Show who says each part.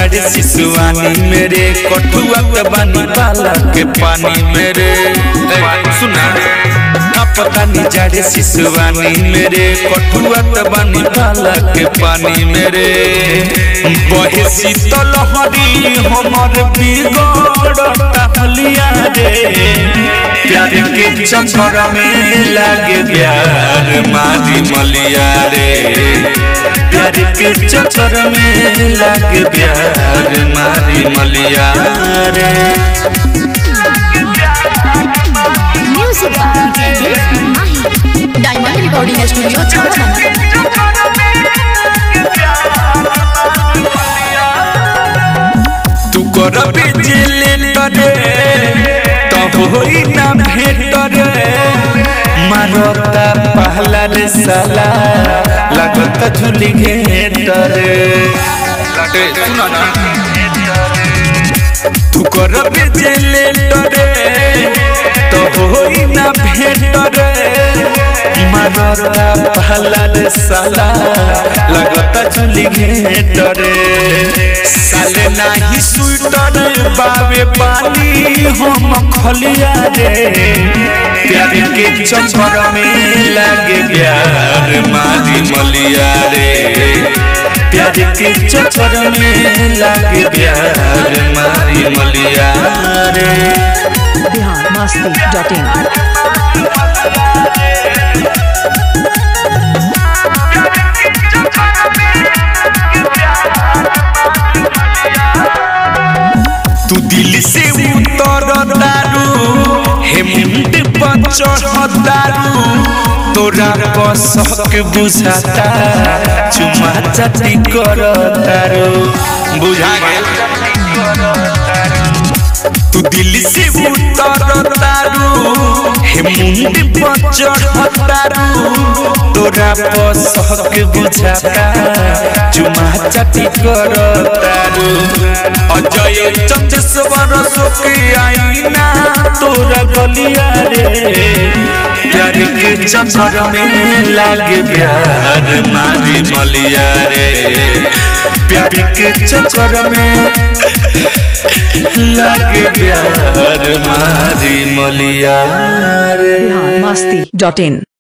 Speaker 1: जाड़े सिसुआनी मेरे कठुआ बानी बाला के पानी मेरे सुना पता नहीं जाड़े सिसुआनी मेरे कठुआ बानी बाला के पानी मेरे बहे शीतल हरी हमर बिगड़ता हलिया रे प्यार के चक्कर में लागे प्यार मारी मलिया रे प्यार के चक्कर में लागे प्यार मारी मलिया रे
Speaker 2: डायमंड रिकॉर्डिंग स्टूडियो छावड़ा
Speaker 1: तू कर बिजली रे तब होई ना भेट रे मारता पहला रे साला लगता झुली घेट रे सुना ना तू कर बिजली रे तब होई ना भेट रे मारता पहला रे साला लगता झुली घेट रे साले नाही स्वेटर बावे पानी हम खलिया रे प्यार के चक्कर में लागे प्यार मारी मलिया रे प्यार के चक्कर में लागे प्यार मारी मलिया रे
Speaker 3: biharmasti.in
Speaker 1: तू दिल से उतर दारू हेमंत बचर दारू तोरा कसक बुझाता चुमा चाटी कर दारू बुझा गेल तू दिल से उतर दारू हेमंत बचर दारू तोरा कसक बुझाता चुमा चाटी कर दारू अजय चंद्रेश्वर सुखी आईना तोरा गलिया रे प्यार के चक्कर में लागे प्यार मारी मलिया रे प्यार के चक्कर में लागे प्यार मारी मलिया रे
Speaker 3: biharmasti.in